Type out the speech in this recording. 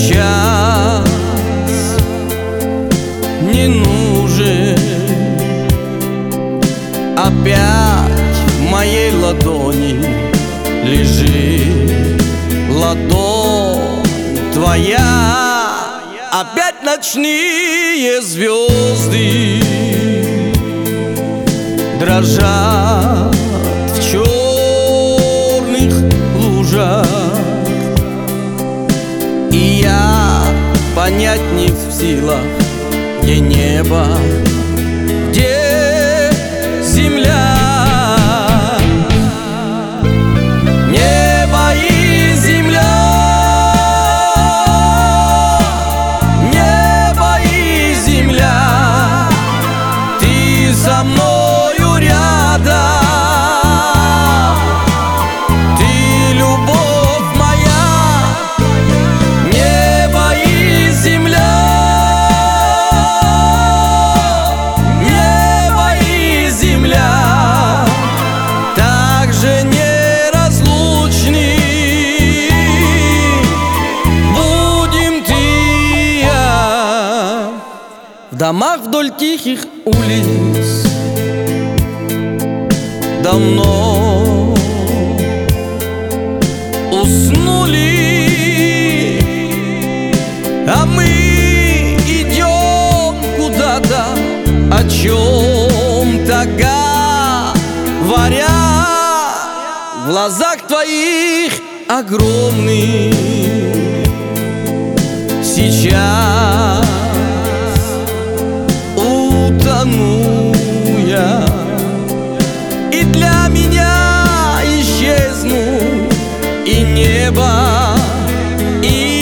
сейчас не нужен. Опять в моей ладони лежит ладонь твоя. Опять ночные звезды дрожат в черных лужах, и я понять не в силах, где небо, где земля. Небо и земля, небо и земля, ты со мною рядом, ты любовь моя. Небо и земля, небо и земля, также неразлучны. Будем ты и я в домах вдоль тихих улиц. Давно уснули, а мы идем куда-то, о чем-то говоря. В глазах твоих огромных сейчас утону я, и для меня исчезну и небо, и